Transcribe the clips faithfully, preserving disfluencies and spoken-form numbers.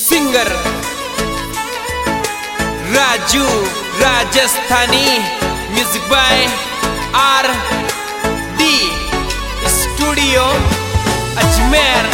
Singer Raju Rajasthani, music by R D studio Ajmer.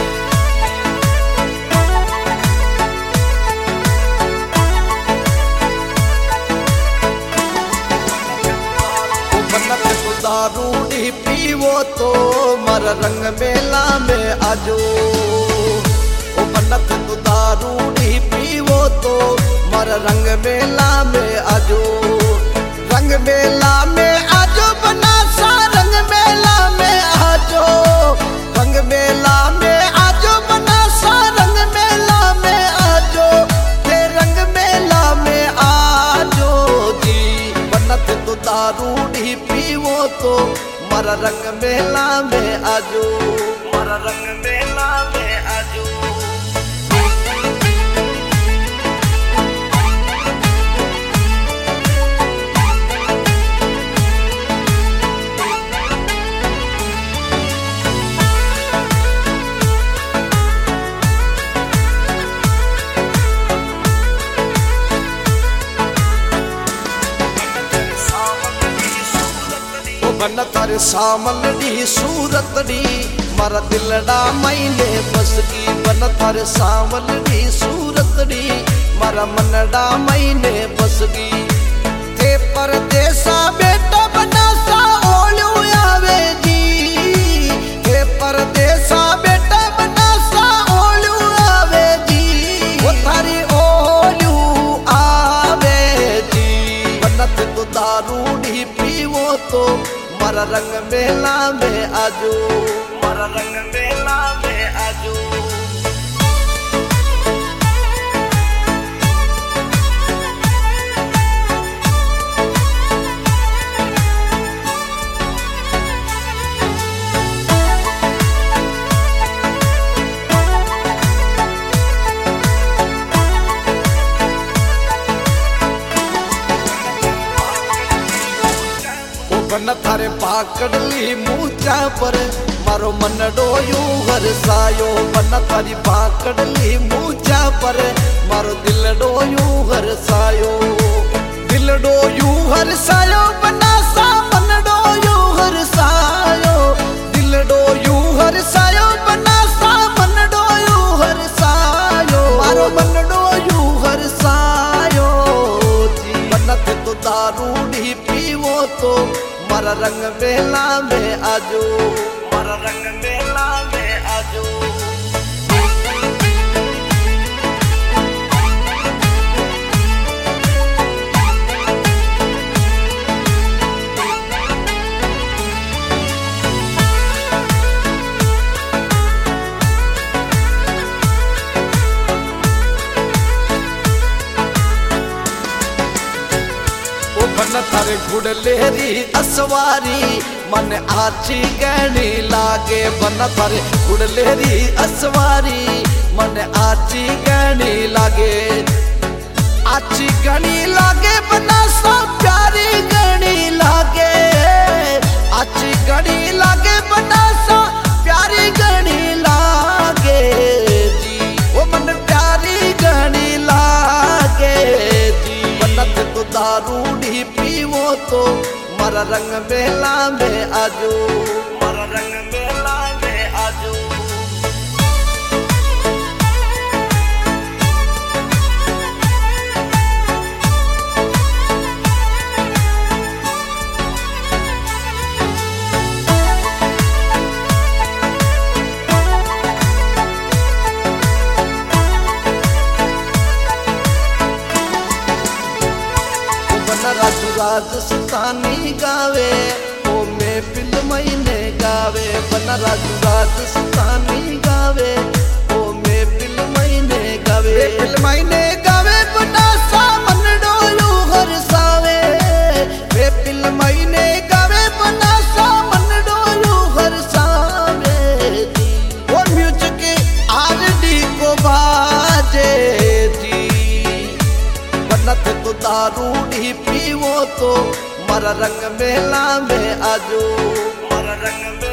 दारू डी पीवो तो मर रंग मेला में आजो। ओ बनत तो दारू डी पीवो तो मर रंग मेला में आजो। रंग मेला में आजो बनासा, रंग मेला में आजो। रंग मेला में आजो बनासा, रंग मेला में आजो। हे रंग मेला में आजो जी। बनत तो दारू डी पीवो तो मर रंग मेला में आजो। मर रंग मेला में आजो। बन थारे सामल डी सूरत डी मारा दिलड़ा मैंने बसगी। बन थारे सामल डी सूरत डी मारा मनड़ा मैंने बसगी। थे परदेसा बेटा बनासा ओलू आवे जी। थे परदेसा बेटा बनासा ओलू आवे जी। वो थारी ओलू आवे जी। बनत तो दारू डी पीवो तो मर रंग मेला में आजो। मर रंग मेला में आजो। बन थारे पाकड़ली मूचा पर मारो मनडो यू हरसायो। बन थारी पाकड़ली मूचा पर मारो दिलडो यू हरसायो। दिलडो यू हरसायो बनासा मनडो यू हरसायो। दिलडो यू हरसायो बनासा मनडो यू हरसायो। मारो मनडो यू हरसायो जी। बनत तो दारू डी पीवो तो मर रंग मेला में आजो। मर रंग मेला में आजो। बन थारे गुड़लेरी असवारी मन आची गहनी लागे। बन थारे गुड़लेरी असवारी मन आची गहनी लागे। आची गहनी लागे बनासा प्यारी गहनी लागे। आची गहनी लागे बनासा प्यारी गहनी लागे जी। वो मन प्यारी गहनी लागे जी। बनत तो दारू डी पीवो तो मर रंग मेला में आजो। मर रंग मेला में आजो। राजू राजस्थानी गावे ओ में फिल्म महीने गावे। बन राजू राजस्थानी गावे ओ में फिल्म महीने गावे। फिल्म महीने गावे बनासा मनडो यू हरसावे। वे फिल्म महीने गावे बनासा मनडो यू हरसावे जी। और म्यूजिक आर डी को बाजे जी। बनत तो दारू डी पीवो तो मर रंग मेला में आजो। मर रंग